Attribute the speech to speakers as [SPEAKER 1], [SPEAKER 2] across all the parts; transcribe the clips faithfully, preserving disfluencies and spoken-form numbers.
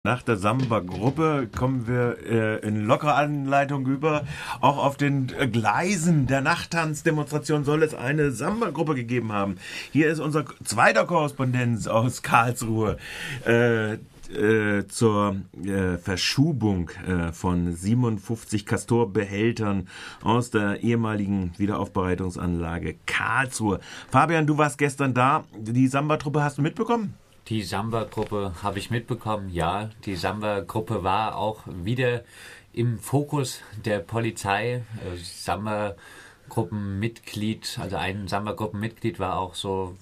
[SPEAKER 1] Nach der Samba-Gruppe kommen wir äh, in lockerer Anleitung über. Auch auf den äh, Gleisen der Nachttanzdemonstration soll es eine Samba-Gruppe gegeben haben. Hier ist unser zweiter Korrespondent aus Karlsruhe äh, äh, zur äh, Verschubung äh, von siebenundfünfzig Castor-Behältern aus der ehemaligen Wiederaufbereitungsanlage Karlsruhe. Fabian, du warst gestern da. Die Samba-Truppe hast du mitbekommen?
[SPEAKER 2] Die Samba-Gruppe habe ich mitbekommen, ja. Die Samba-Gruppe war auch wieder im Fokus der Polizei. Samba-Gruppenmitglied, also ein Samba-Gruppenmitglied war auch so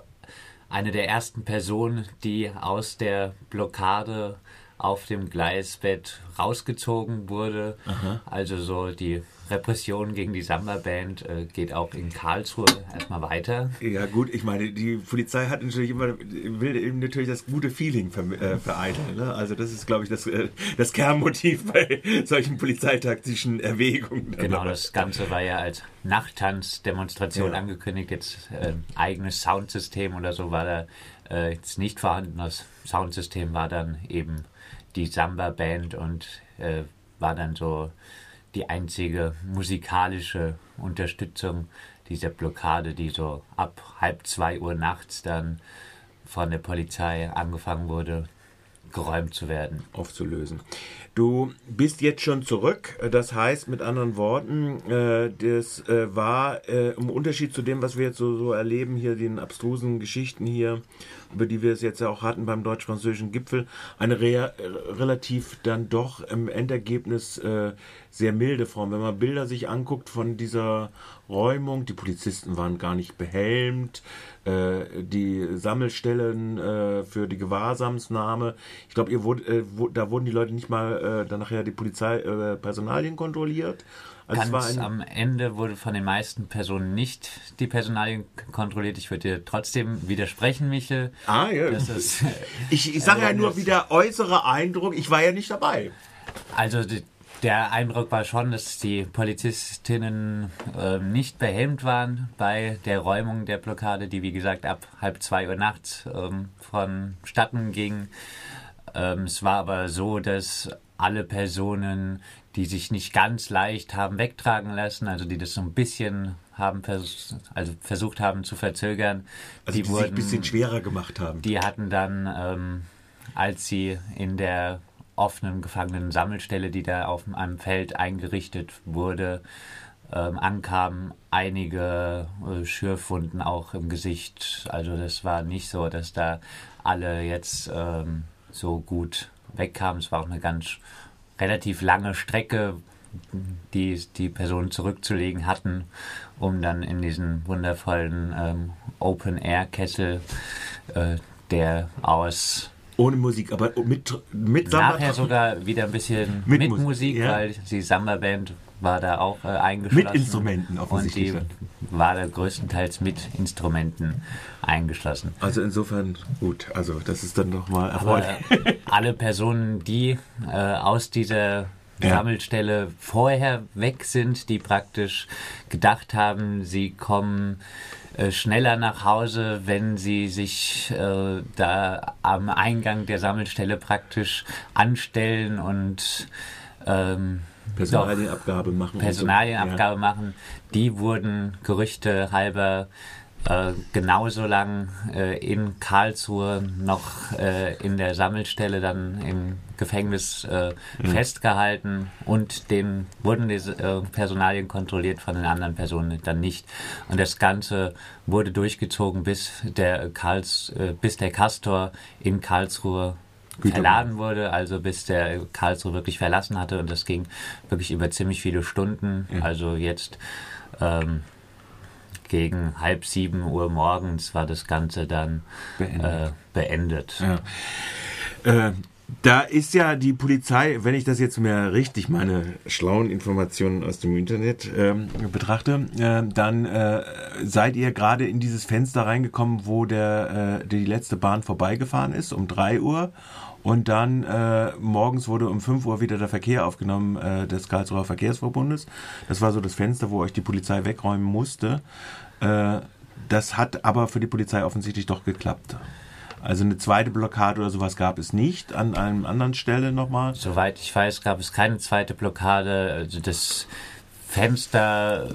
[SPEAKER 2] eine der ersten Personen, die aus der Blockade auf dem Gleisbett rausgezogen wurde. Aha. Also so die Repression gegen die Samba-Band äh, geht auch in Karlsruhe erstmal weiter.
[SPEAKER 1] Ja gut, ich meine, die Polizei hat natürlich immer, will eben natürlich das gute Feeling ver, äh, vereiteln. Ne? Also das ist, glaube ich, das, äh, das Kernmotiv bei solchen polizeitaktischen Erwägungen.
[SPEAKER 2] Genau, das Ganze war ja als Nachttanzdemonstration ja. angekündigt. Jetzt äh, eigenes Soundsystem oder so war da äh, jetzt nicht vorhanden. Das Soundsystem war dann eben die Samba-Band und äh, war dann so die einzige musikalische Unterstützung dieser Blockade, die so ab halb zwei Uhr nachts dann von der Polizei angefangen wurde, geräumt zu werden.
[SPEAKER 1] Aufzulösen. Du bist jetzt schon zurück, das heißt mit anderen Worten, äh, das äh, war äh, im Unterschied zu dem, was wir jetzt so, so erleben, hier den abstrusen Geschichten hier, über die wir es jetzt ja auch hatten beim deutsch-französischen Gipfel, eine re- relativ dann doch im Endergebnis äh, sehr milde Form. Wenn man Bilder sich anguckt von dieser Räumung, die Polizisten waren gar nicht behelmt, äh, die Sammelstellen äh, für die Gewahrsamsnahme, ich glaube, ihr wurde, äh, wo, da wurden die Leute nicht mal äh, dann nachher die Polizei äh, Personalien kontrolliert.
[SPEAKER 2] Also Ganz es war ein am Ende wurde von den meisten Personen nicht die Personalien kontrolliert. Ich würde dir trotzdem widersprechen, Michel.
[SPEAKER 1] Ah, ja.
[SPEAKER 2] Das ist,
[SPEAKER 1] ich ich sage äh, ja nur, wie der äußere Eindruck, ich war ja nicht dabei.
[SPEAKER 2] Also die, der Eindruck war schon, dass die Polizistinnen äh, nicht behelmt waren bei der Räumung der Blockade, die wie gesagt ab halb zwei Uhr nachts ähm, vonstatten ging. Ähm, es war aber so, dass alle Personen, die sich nicht ganz leicht haben wegtragen lassen, also die das so ein bisschen haben vers- also versucht haben zu verzögern,
[SPEAKER 1] also die, die
[SPEAKER 2] wurden,
[SPEAKER 1] sich ein bisschen schwerer gemacht haben.
[SPEAKER 2] Die hatten dann, ähm, als sie in der offenen Gefangenen-Sammelstelle, die da auf einem Feld eingerichtet wurde, ähm, ankamen, einige äh, Schürfwunden auch im Gesicht. Also das war nicht so, dass da alle jetzt ähm, so gut wegkamen. Es war auch eine ganz relativ lange Strecke, die die Personen zurückzulegen hatten, um dann in diesen wundervollen ähm, Open-Air-Kessel, äh, der aus
[SPEAKER 1] ohne Musik, aber mit, mit Samba.
[SPEAKER 2] Nachher sogar wieder ein bisschen mit, mit Musik, Musik ja. Weil die Samba-Band war da auch äh, eingeschlossen.
[SPEAKER 1] Mit Instrumenten offensichtlich.
[SPEAKER 2] Und die war da größtenteils mit Instrumenten eingeschlossen.
[SPEAKER 1] Also insofern gut, also das ist dann nochmal
[SPEAKER 2] erfreulich. Aber alle Personen, die äh, aus dieser ja. Sammelstelle vorher weg sind, die praktisch gedacht haben, sie kommen äh, schneller nach Hause, wenn sie sich äh, da am Eingang der Sammelstelle praktisch anstellen und ähm,
[SPEAKER 1] Personalienabgabe machen.
[SPEAKER 2] Personalienabgabe so. machen. Die wurden Gerüchte halber äh, genauso lang äh, in Karlsruhe noch äh, in der Sammelstelle dann im Gefängnis äh, mhm. festgehalten und denen wurden diese äh, Personalien kontrolliert, von den anderen Personen dann nicht. Und das Ganze wurde durchgezogen, bis der Karls, äh, bis der Castor in Karlsruhe verladen wurde, also bis der Karlsruhe wirklich verlassen hatte, und das ging wirklich über ziemlich viele Stunden. Ja. Also jetzt ähm, gegen halb sieben Uhr morgens war das Ganze dann beendet. Äh, beendet.
[SPEAKER 1] Ja. Äh, da ist ja die Polizei, wenn ich das jetzt mehr richtig meine schlauen Informationen aus dem Internet ähm, betrachte, äh, dann äh, seid ihr gerade in dieses Fenster reingekommen, wo der äh, die letzte Bahn vorbeigefahren ist, um drei Uhr. Und dann äh, morgens wurde um fünf Uhr wieder der Verkehr aufgenommen äh, des Karlsruher Verkehrsverbundes. Das war so das Fenster, wo euch die Polizei wegräumen musste. Äh, das hat aber für die Polizei offensichtlich doch geklappt. Also eine zweite Blockade oder sowas gab es nicht an einer anderen Stelle nochmal?
[SPEAKER 2] Soweit ich weiß, gab es keine zweite Blockade. Also das Fenster,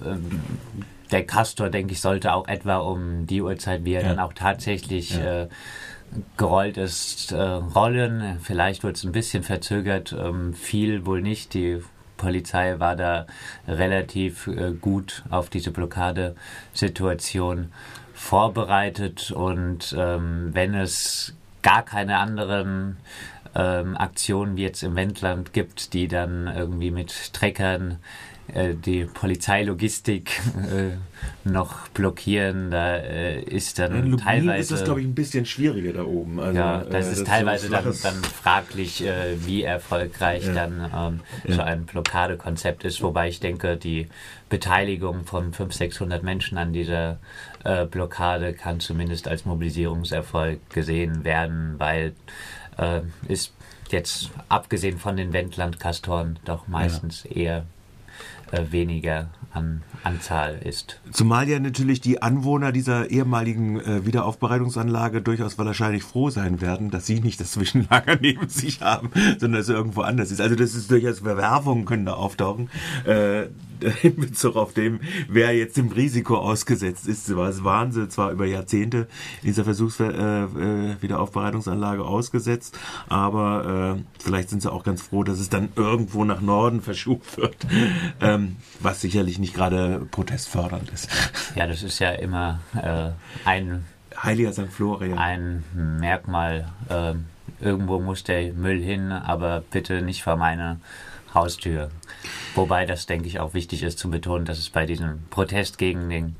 [SPEAKER 2] der Castor, denke ich, sollte auch etwa um die Uhrzeit, wie er ja. dann auch tatsächlich ja. äh, gerollt ist, äh, rollen. Vielleicht wird es ein bisschen verzögert, ähm, viel wohl nicht. Die Polizei war da relativ äh, gut auf diese Blockadesituation vorbereitet und ähm, wenn es gar keine anderen ähm, Aktionen wie jetzt im Wendland gibt, die dann irgendwie mit Treckern äh, die Polizeilogistik äh, noch blockieren, da äh, ist dann
[SPEAKER 1] in
[SPEAKER 2] teilweise...
[SPEAKER 1] ist das, glaube ich, ein bisschen schwieriger da oben. Also,
[SPEAKER 2] ja, das äh, ist das teilweise so dann, dann fraglich, äh, wie erfolgreich ja. dann ähm, ja. so ein Blockadekonzept ist, wobei ich denke, die Beteiligung von fünfhundert, sechshundert Menschen an dieser äh, Blockade kann zumindest als Mobilisierungserfolg gesehen werden, weil äh, ist jetzt abgesehen von den Wendland-Kastoren doch meistens ja. eher äh, weniger an Anzahl ist.
[SPEAKER 1] Zumal ja natürlich die Anwohner dieser ehemaligen äh, Wiederaufbereitungsanlage durchaus wahrscheinlich froh sein werden, dass sie nicht das Zwischenlager neben sich haben, sondern dass es irgendwo anders ist. Also das ist durchaus Bewerbungen können da auftauchen. Äh, in Bezug auf dem, wer jetzt dem Risiko ausgesetzt ist. Das waren sie zwar über Jahrzehnte in dieser Versuchswiederaufbereitungsanlage äh, ausgesetzt, aber äh, vielleicht sind sie auch ganz froh, dass es dann irgendwo nach Norden verschoben wird, ähm, was sicherlich nicht gerade protestfördernd ist.
[SPEAKER 2] Ja, das ist ja immer äh, ein
[SPEAKER 1] Heiliger Sankt Florian.
[SPEAKER 2] Ein Merkmal. Äh, irgendwo muss der Müll hin, aber bitte nicht vor meine Haustür. Wobei das, denke ich, auch wichtig ist zu betonen, dass es bei diesem Protest gegen den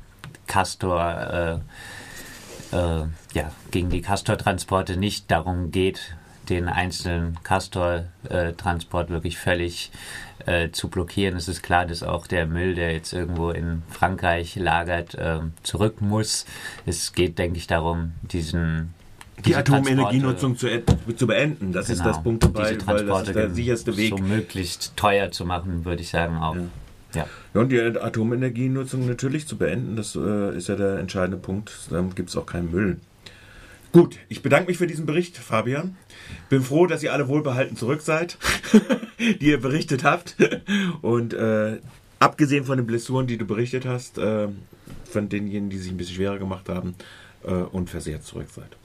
[SPEAKER 2] Castor, äh, äh, ja, gegen die Castor-Transporte nicht darum geht, den einzelnen Castor-Transport wirklich völlig äh, zu blockieren. Es ist klar, dass auch der Müll, der jetzt irgendwo in Frankreich lagert, äh, zurück muss. Es geht, denke ich, darum, diesen
[SPEAKER 1] die Atomenergienutzung zu, zu beenden. Das genau, ist das Punkt dabei, weil das ist der sicherste Weg.
[SPEAKER 2] So möglichst teuer zu machen, würde ich sagen auch.
[SPEAKER 1] Ja.
[SPEAKER 2] Ja.
[SPEAKER 1] Ja, und die Atomenergienutzung natürlich zu beenden, das äh, ist ja der entscheidende Punkt. Dann gibt es auch keinen Müll. Gut, ich bedanke mich für diesen Bericht, Fabian. Bin froh, dass ihr alle wohlbehalten zurück seid, die ihr berichtet habt. Und äh, abgesehen von den Blessuren, die du berichtet hast, äh, von denjenigen, die sich ein bisschen schwerer gemacht haben, äh, unversehrt zurück seid.